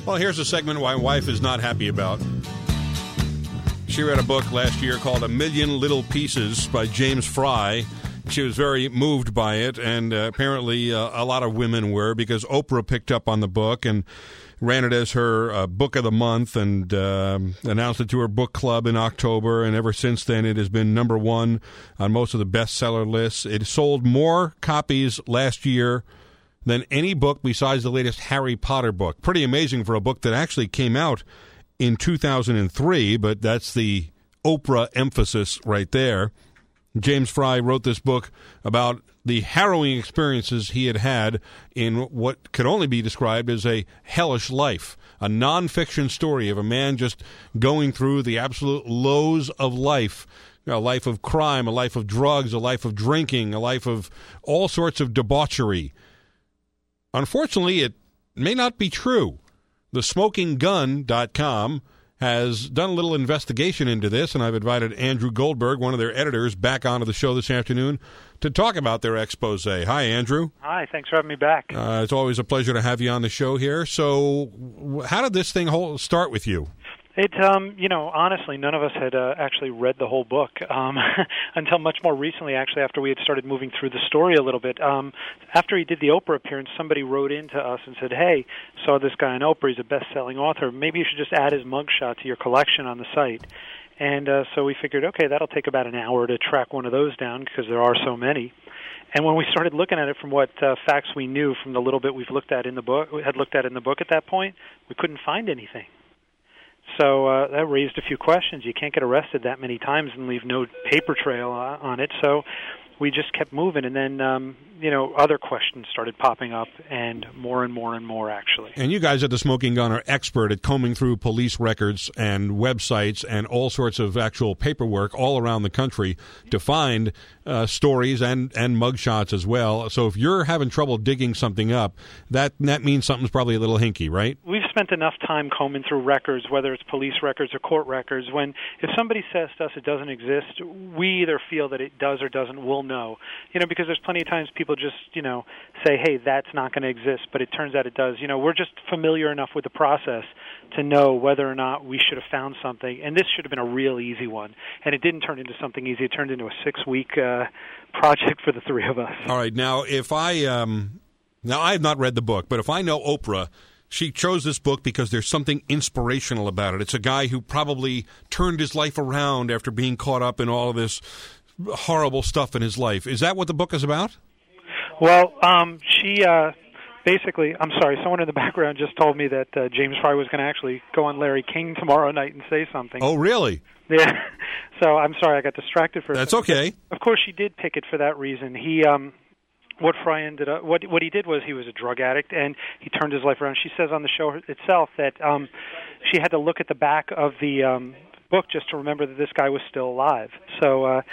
Well, here's a segment my wife is not happy about. She read a book last year called A Million Little Pieces by James Fry. She was very moved by it, and apparently a lot of women were, because Oprah picked up on the book and ran it as her book of the month and announced it to her book club in October, and ever since then it has been number one on most of the bestseller lists. It sold more copies last year than any book besides the latest Harry Potter book. Pretty amazing for a book that actually came out in 2003, but that's the Oprah emphasis right there. James Fry wrote this book about the harrowing experiences he had had in what could only be described as a hellish life, a nonfiction story of a man just going through the absolute lows of life, a life of crime, a life of drugs, a life of drinking, a life of all sorts of debauchery. Unfortunately, it may not be true. TheSmokingGun.com has done a little investigation into this, and I've invited Andrew Goldberg, one of their editors, back onto the show this afternoon to talk about their expose. Hi, Andrew. Hi, thanks for having me back. It's always a pleasure to have you on the show here. So how did this thing start with you? It, honestly, none of us had actually read the whole book until much more recently, actually, after we had started moving through the story a little bit. After he did the Oprah appearance, somebody wrote into us and said, hey, saw this guy on Oprah, he's a best-selling author. Maybe you should just add his mugshot to your collection on the site. And so we figured, okay, that'll take about an hour to track one of those down because there are so many. And when we started looking at it from what facts we knew from the little bit we had looked at in the book at that point, we couldn't find anything. So that raised a few questions. You can't get arrested that many times and leave no paper trail on it. So we just kept moving, and then other questions started popping up, and more, actually. And you guys at The Smoking Gun are expert at combing through police records and websites and all sorts of actual paperwork all around the country to find stories and mugshots as well. So if you're having trouble digging something up, that means something's probably a little hinky, right? We've spent enough time combing through records, whether it's police records or court records. If somebody says to us it doesn't exist, we either feel that it does or doesn't, we'll know. Because there's plenty of times people just, say, hey, that's not going to exist, but it turns out it does. We're just familiar enough with the process to know whether or not we should have found something. And this should have been a real easy one. And it didn't turn into something easy. It turned into a 6-week project for the three of us. All right. Now, if I have not read the book, but if I know Oprah, she chose this book because there's something inspirational about it. It's a guy who probably turned his life around after being caught up in all of this horrible stuff in his life. Is that what the book is about? Well, she basically, I'm sorry, someone in the background just told me that James Fry was going to actually go on Larry King tomorrow night and say something. Oh, really? Yeah. So I'm sorry, I got distracted for a That's second. okay. Of course, she did pick it for that reason. He, what Fry ended up, what he did was he was a drug addict, and he turned his life around. She says on the show itself that she had to look at the back of the book just to remember that this guy was still alive. So,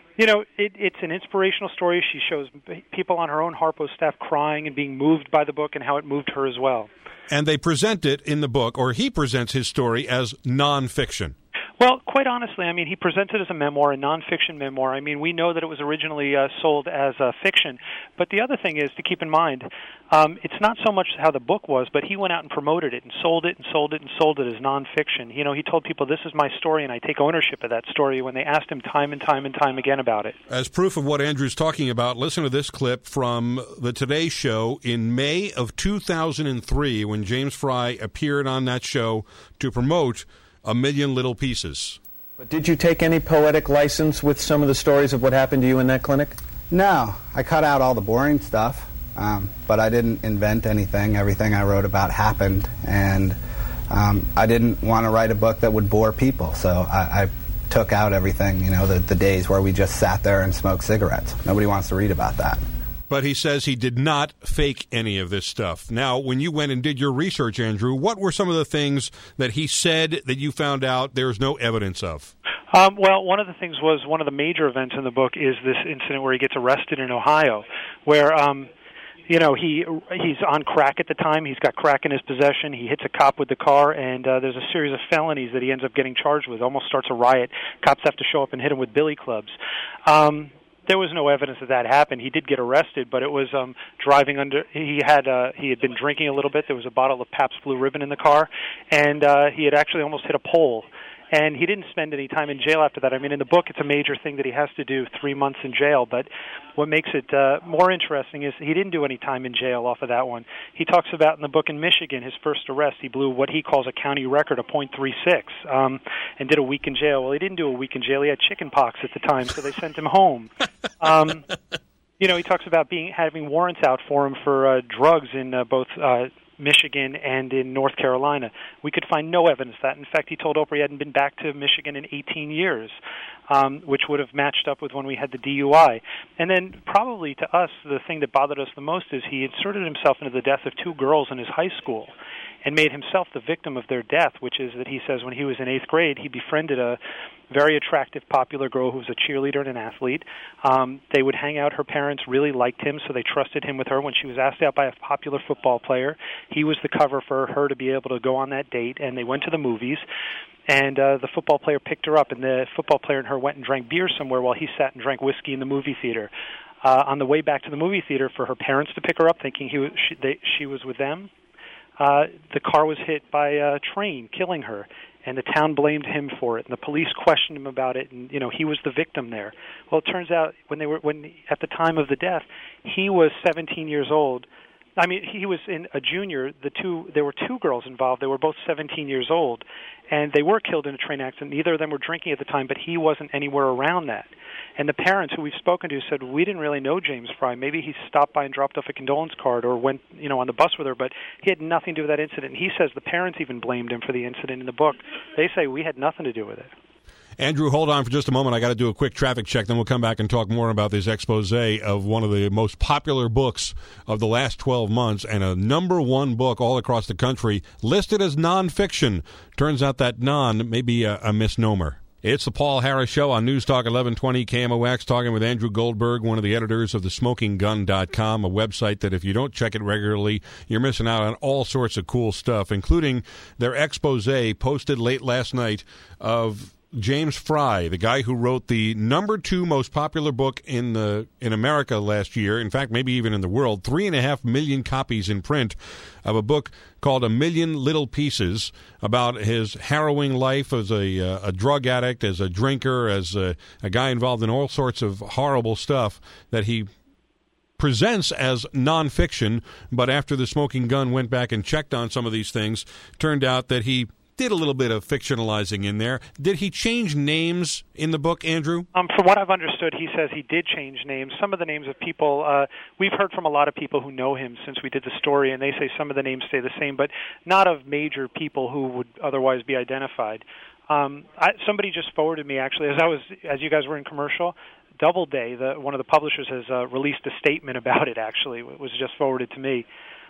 it's an inspirational story. She shows people on her own Harpo staff crying and being moved by the book and how it moved her as well. And they present it in the book, or he presents his story as nonfiction. Well, quite honestly, he presented as a memoir, a nonfiction memoir. We know that it was originally sold as fiction. But the other thing is to keep in mind, it's not so much how the book was, but he went out and promoted it and sold it and sold it and sold it as nonfiction. He told people, this is my story, and I take ownership of that story when they asked him time and time and time again about it. As proof of what Andrew's talking about, listen to this clip from the Today Show in May of 2003 when James Fry appeared on that show to promote A Million Little Pieces. But did you take any poetic license with some of the stories of what happened to you in that clinic? No, I cut out all the boring stuff, but I didn't invent anything. Everything I wrote about happened, and I didn't want to write a book that would bore people, so I took out everything, the days where we just sat there and smoked cigarettes. Nobody wants to read about that. But he says he did not fake any of this stuff. Now, when you went and did your research, Andrew, what were some of the things that he said that you found out there's no evidence of? Well, one of the things was one of the major events in the book is this incident where he gets arrested in Ohio, where he's on crack at the time. He's got crack in his possession. He hits a cop with the car, and there's a series of felonies that he ends up getting charged with. Almost starts a riot. Cops have to show up and hit him with billy clubs. There was no evidence that happened. He did get arrested, but it was driving under. He had been drinking a little bit. There was a bottle of Pabst Blue Ribbon in the car, and he had actually almost hit a pole. And he didn't spend any time in jail after that. I mean, in the book, it's a major thing that he has to do 3 months in jail. But what makes it more interesting is he didn't do any time in jail off of that one. He talks about in the book in Michigan, his first arrest, he blew what he calls a county record of .36 and did a week in jail. Well, he didn't do a week in jail. He had chicken pox at the time, so they sent him home. You know, he talks about having warrants out for him for drugs in both Michigan and in North Carolina. We could find no evidence of that. In fact, he told Oprah he hadn't been back to Michigan in 18 years, which would have matched up with when we had the DUI. And then probably to us, the thing that bothered us the most is he inserted himself into the death of 2 girls in his high school and made himself the victim of their death, which is that he says when he was in 8th grade, he befriended a very attractive, popular girl who was a cheerleader and an athlete. They would hang out. Her parents really liked him, so they trusted him with her. When she was asked out by a popular football player, he was the cover for her to be able to go on that date, and they went to the movies. And the football player picked her up, and the football player and her went and drank beer somewhere while he sat and drank whiskey in the movie theater. On the way back to the movie theater for her parents to pick her up, thinking she was with them, the car was hit by a train, killing her, and the town blamed him for it, and the police questioned him about it, and he was the victim there. Well, it turns out when at the time of the death, he was 17 years old. I mean, he was in a junior. There were 2 girls involved. They were both 17 years old, and they were killed in a train accident. Neither of them were drinking at the time, but he wasn't anywhere around that. And the parents who we've spoken to said, we didn't really know James Frey. Maybe he stopped by and dropped off a condolence card or went, on the bus with her, but he had nothing to do with that incident. And he says the parents even blamed him for the incident in the book. They say we had nothing to do with it. Andrew, hold on for just a moment. I got to do a quick traffic check, then we'll come back and talk more about this expose of one of the most popular books of the last 12 months and a #1 book all across the country, listed as nonfiction. Turns out that non may be a misnomer. It's the Paul Harris Show on News Talk 1120 KMOX, talking with Andrew Goldberg, one of the editors of thesmokinggun.com, a website that if you don't check it regularly, you're missing out on all sorts of cool stuff, including their expose posted late last night of James Frey, the guy who wrote the #2 most popular book in America last year, in fact, maybe even in the world, 3.5 million copies in print of a book called A Million Little Pieces, about his harrowing life as a drug addict, as a drinker, as a guy involved in all sorts of horrible stuff that he presents as nonfiction. But after The Smoking Gun went back and checked on some of these things, turned out that he did a little bit of fictionalizing in there. Did he change names in the book, Andrew? From what I've understood, he says he did change names. Some of the names of people, we've heard from a lot of people who know him since we did the story, and they say some of the names stay the same, but not of major people who would otherwise be identified. Somebody just forwarded me, actually, as you guys were in commercial, Doubleday, one of the publishers, has released a statement about it, actually. It was just forwarded to me.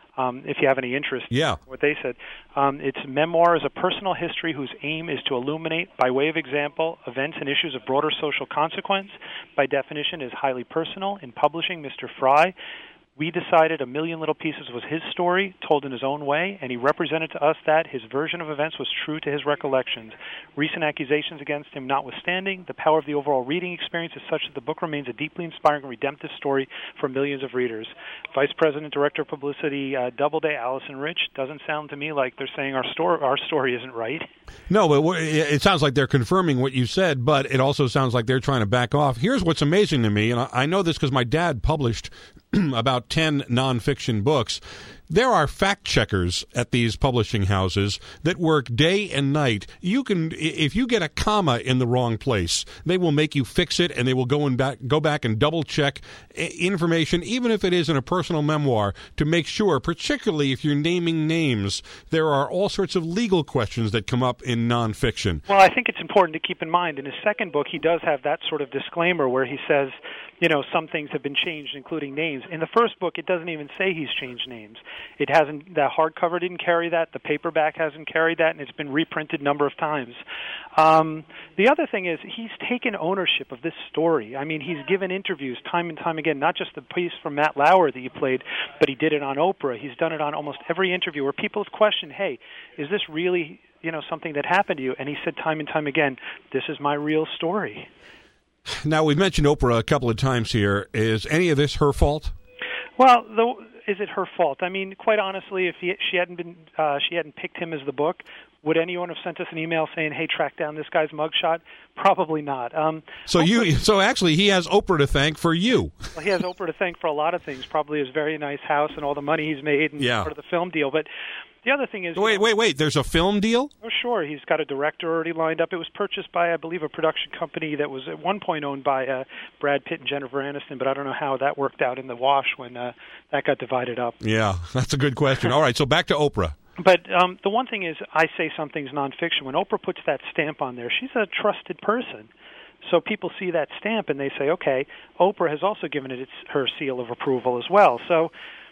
If you have any interest in what they said. Its memoir is a personal history whose aim is to illuminate, by way of example, events and issues of broader social consequence. By definition, is highly personal. In publishing Mr. Frey, we decided A Million Little Pieces was his story, told in his own way, and he represented to us that his version of events was true to his recollections. Recent accusations against him notwithstanding, the power of the overall reading experience is such that the book remains a deeply inspiring and redemptive story for millions of readers. Vice President, Director of Publicity, Doubleday, Allison Rich, doesn't sound to me like they're saying our story isn't right. No, but it sounds like they're confirming what you said, but it also sounds like they're trying to back off. Here's what's amazing to me, and I know this because my dad published about 10 nonfiction books. There are fact checkers at these publishing houses that work day and night. If you get a comma in the wrong place, they will make you fix it, and they will go back and double check information, even if it is in a personal memoir, to make sure, particularly if you're naming names, there are all sorts of legal questions that come up in nonfiction. Well, I think it's important to keep in mind, in his second book, he does have that sort of disclaimer where he says, some things have been changed, including names. In the first book, it doesn't even say he's changed names. It hasn't. The hardcover didn't carry that. The paperback hasn't carried that, and it's been reprinted a number of times. The other thing is he's taken ownership of this story. I mean, he's given interviews time and time again, not just the piece from Matt Lauer that you played, but he did it on Oprah. He's done it on almost every interview where people have questioned, hey, is this really something that happened to you? And he said time and time again, this is my real story. Now, we've mentioned Oprah a couple of times here. Is any of this her fault? Well, is it her fault? I mean, quite honestly, if she hadn't picked him as the book, would anyone have sent us an email saying, "Hey, track down this guy's mugshot"? Probably not. So actually, he has Oprah to thank for you. Well, he has Oprah to thank for a lot of things. Probably his very nice house and all the money he's made and part of the film deal. But the other thing is... Wait. There's a film deal? Oh, sure. He's got a director already lined up. It was purchased by, I believe, a production company that was at one point owned by Brad Pitt and Jennifer Aniston, but I don't know how that worked out in the wash when that got divided up. Yeah, that's a good question. All right, so back to Oprah. But the one thing is, I say something's nonfiction. When Oprah puts that stamp on there, she's a trusted person. So people see that stamp and they say, okay, Oprah has also given it her seal of approval as well. So,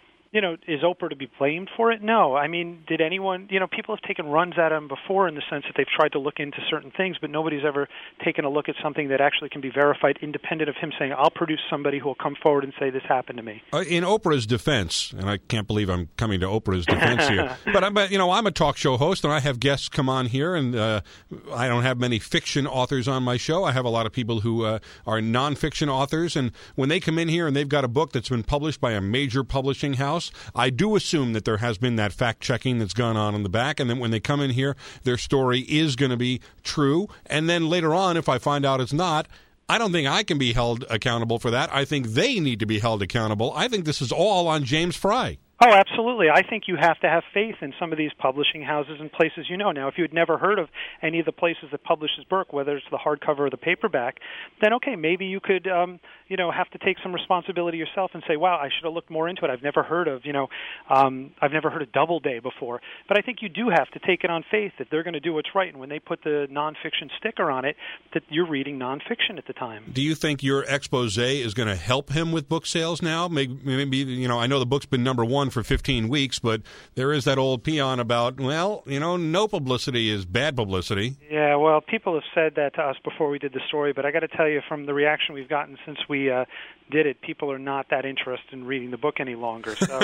is Oprah to be blamed for it? No. I mean, did anyone, people have taken runs at him before in the sense that they've tried to look into certain things, but nobody's ever taken a look at something that actually can be verified independent of him saying, I'll produce somebody who will come forward and say this happened to me. In Oprah's defense, and I can't believe I'm coming to Oprah's defense here, but I'm a talk show host and I have guests come on here, and I don't have many fiction authors on my show. I have a lot of people who are nonfiction authors, and when they come in here and they've got a book that's been published by a major publishing house, I do assume that there has been that fact-checking that's gone on in the back, and then when they come in here, their story is going to be true. And then later on, if I find out it's not, I don't think I can be held accountable for that. I think they need to be held accountable. I think this is all on James Frey. Oh, absolutely. I think you have to have faith in some of these publishing houses and places Now, if you had never heard of any of the places that publish his book, whether it's the hardcover or the paperback, then, okay, maybe you could, have to take some responsibility yourself and say, wow, I should have looked more into it. I've never heard of, I've never heard of Doubleday before. But I think you do have to take it on faith that they're going to do what's right. And when they put the nonfiction sticker on it, that you're reading nonfiction at the time. Do you think your expose is going to help him with book sales now? Maybe I know the book's been number one for 15 weeks, but there is that old peon about, no publicity is bad publicity. Yeah, well, people have said that to us before we did the story, but I got to tell you, from the reaction we've gotten since we did it, people are not that interested in reading the book any longer. So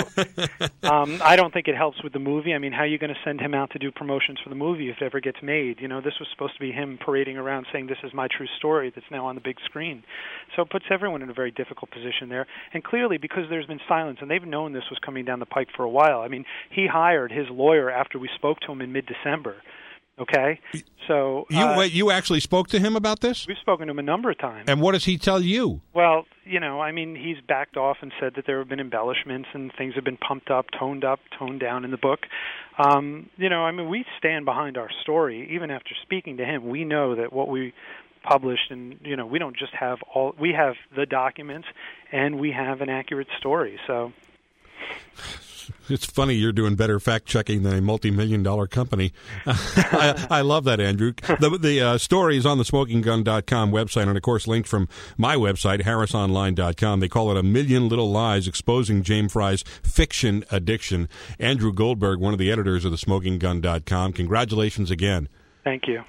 I don't think it helps with the movie. I mean, how are you going to send him out to do promotions for the movie if it ever gets made? This was supposed to be him parading around saying, this is my true story that's now on the big screen. So it puts everyone in a very difficult position there. And clearly, because there's been silence, and they've known this was coming down the pike for a while. I mean, he hired his lawyer after we spoke to him in mid-December. Okay? So you actually spoke to him about this? We've spoken to him a number of times. And what does he tell you? Well, he's backed off and said that there have been embellishments and things have been pumped up, toned down in the book. We stand behind our story. Even after speaking to him, we know that what we published, and we don't just have we have the documents and we have an accurate story. So it's funny you're doing better fact-checking than a multi-million-dollar company. I love that, Andrew. The story is on the SmokingGun.com website, and, of course, linked from my website, HarrisOnline.com. They call it 1,000,000 Little Lies, Exposing James Frey's Fiction Addiction. Andrew Goldberg, one of the editors of the SmokingGun.com. Congratulations again. Thank you.